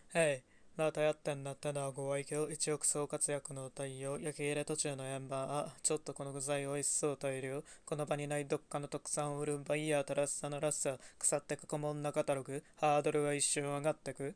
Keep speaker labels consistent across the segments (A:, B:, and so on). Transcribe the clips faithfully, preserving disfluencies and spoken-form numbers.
A: へい、またやってんなってのはご愛嬌、一億総活躍の太陽、焼き入れ途中の円盤、あ、ちょっとこの具材美味しそう大量、この場にないどっかの特産を売るバイヤーたらしさのらしさ、腐ってく顧問なカタログ、ハードルが一瞬上がってく。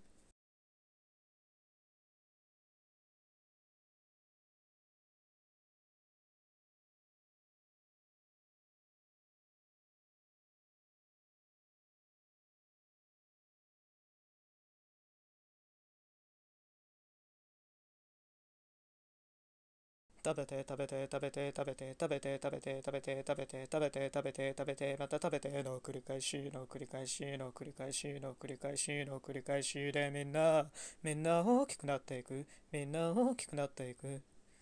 A: 食べて食べて食べて食べて食べて食べて食べて食べて食べて食べて食べてまた食べての繰り返しの繰り返しの繰り返しの繰り返しの繰り返しでみんなみんな大きくなっていくみんな大きくなっていく。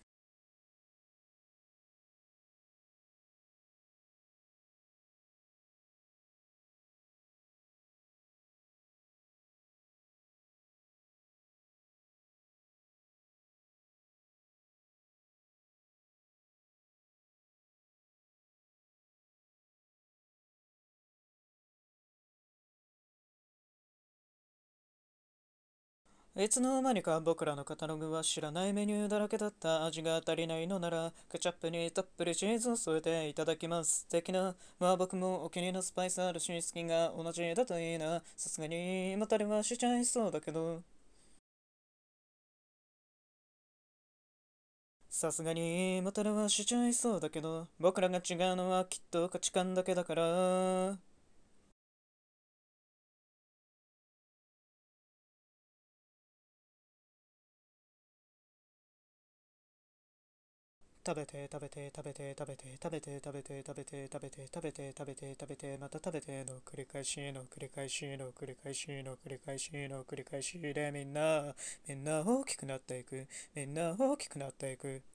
A: いつの間にか僕らのカタログは知らないメニューだらけだった。味が足りないのならケチャップにたっぷりチーズを添えていただきます。的な。まあ僕もお気に入りのスパイスあるし好きが同じだといいな。さすがにまたりはしちゃいそうだけど。さすがにまたりはしちゃいそうだけど。僕らが違うのはきっと価値観だけだから。食べて食べて食べて食べて食べて食べて食べて食べて食べて食べて食べてまた食べての繰り返しの繰り返しの繰り返しの繰り返しの繰り返しでみんなみんな大きくなっていくみんな大きくなっていく。